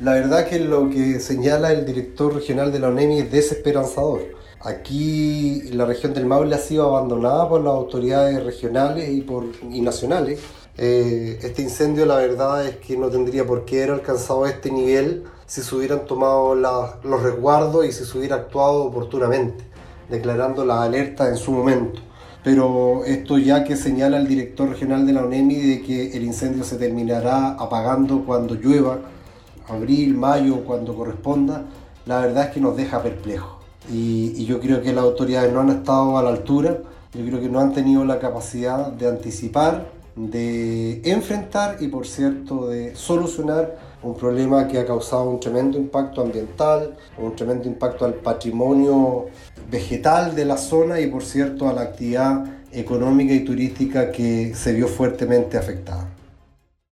La verdad que lo que señala el director regional de la ONEMI es desesperanzador. Aquí la región del Maule ha sido abandonada por las autoridades regionales y nacionales. Este incendio, la verdad es que no tendría por qué haber alcanzado este nivel si se hubieran tomado los resguardos y si se hubiera actuado oportunamente, declarando la alerta en su momento. Pero esto ya que señala el director regional de la ONEMI de que el incendio se terminará apagando cuando llueva, abril, mayo, cuando corresponda, la verdad es que nos deja perplejos. Y yo creo que las autoridades no han estado a la altura, yo creo que no han tenido la capacidad de anticipar, de enfrentar y, por cierto, de solucionar un problema que ha causado un tremendo impacto ambiental, un tremendo impacto al patrimonio vegetal de la zona y, por cierto, a la actividad económica y turística que se vio fuertemente afectada.